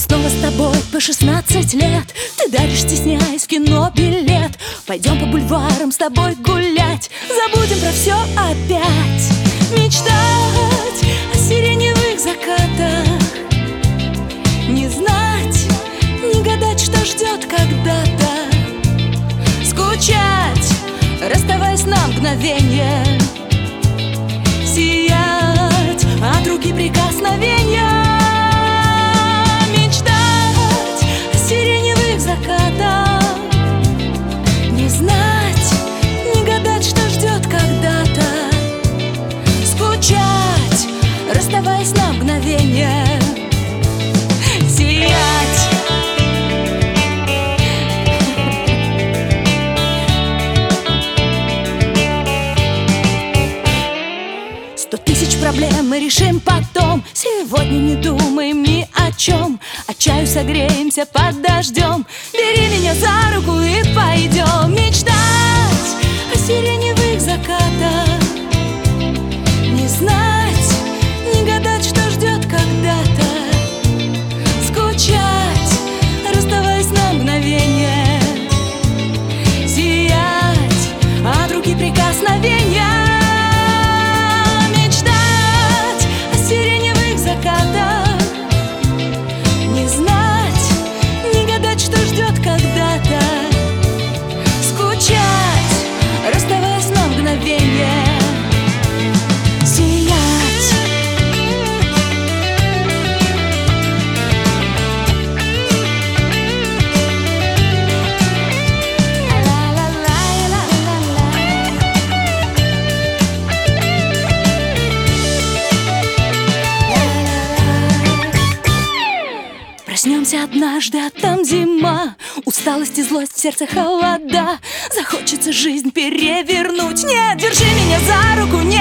снова с тобой по 16 лет. Ты даришь, стесняясь, в кино билет. Пойдем по бульварам с тобой гулять. Забудем про все опять. Мечтать о сиреневых закатах. Не знать, не гадать, что ждет когда-то. Скучать, расставаясь на мгновенье. Сиять от руки прикосновения. Мечтать о сиреневых закатах. Не знать, не гадать, что ждет когда-то. Скучать, расставаясь на мгновенье. Сиять. 100 тысяч проблем мы решим потом. Сегодня не думаем ни о чем. А чаю согреемся под дождем. Бери меня за руку и пойдем. Мечтать о сиреневых закатах. Не знать, не гадать, что ждет когда-то. Скучать, расставаясь на мгновенье. Сиять от руки прикосновения. Не знать, не гадать, что ждет когда-то. Скучать, расставаясь на мгновенье. Сиять. Проснемся однажды, а там зима. Усталость и злость, в сердце холода. Захочется жизнь перевернуть. Нет, держи меня за руку, не